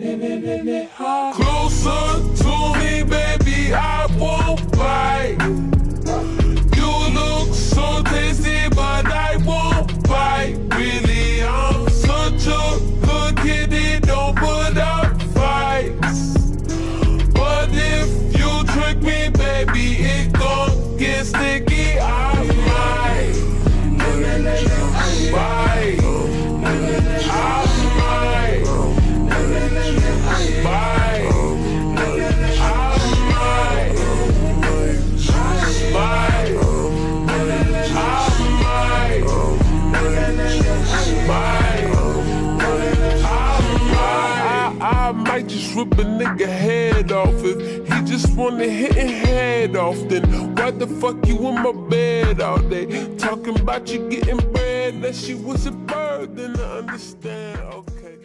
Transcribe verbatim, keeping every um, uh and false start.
Closer to me, baby, I won't bite. You look so tasty, but I won't bite. Really, I'm such a good kitty, don't put up fights. But if you trick me, baby, it gon' get sticky. I might bite. I might bite. I might bite. I might just rip a nigga head off if he just wanna hit his head off. Then why the fuck you in my bed all day talking about you getting bread? That she was a bird, then I understand. Okay.